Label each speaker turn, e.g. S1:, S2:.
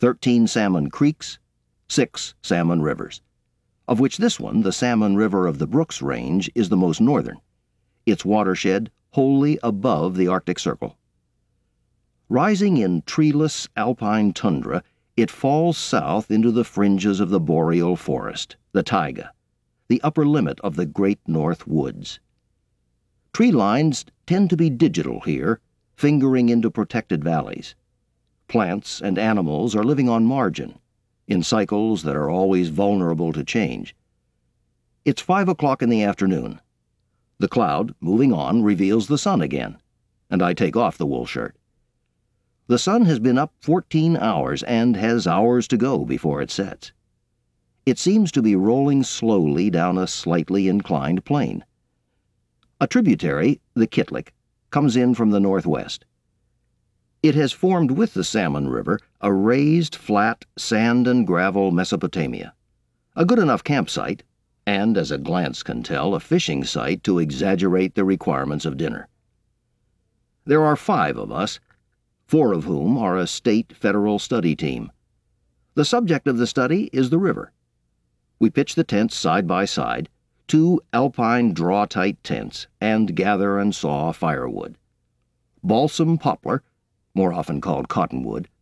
S1: 13 salmon creeks, 6 salmon rivers, of which this one, the Salmon River of the Brooks Range, is the most northern, its watershed wholly above the Arctic Circle. Rising in treeless alpine tundra, it falls south into the fringes of the boreal forest, the taiga, the upper limit of the Great North Woods. Tree lines tend to be digital here, fingering into protected valleys. Plants and animals are living on margin, in cycles that are always vulnerable to change. It's 5 o'clock in the afternoon. The cloud, moving on, reveals the sun again, and I take off the wool shirt. The sun has been up 14 hours and has hours to go before it sets. It seems to be rolling slowly down a slightly inclined plane. A tributary, the Kitlik, comes in from the northwest. It has formed with the Salmon River a raised, flat, sand and gravel Mesopotamia, a good enough campsite, and, as a glance can tell, a fishing site to exaggerate the requirements of dinner. There are 5 of us, 4 of whom are a state federal study team. The subject of the study is the river. We pitch the tents side by side, 2 alpine draw-tight tents, and gather and saw firewood. Balsam poplar, more often called cottonwood,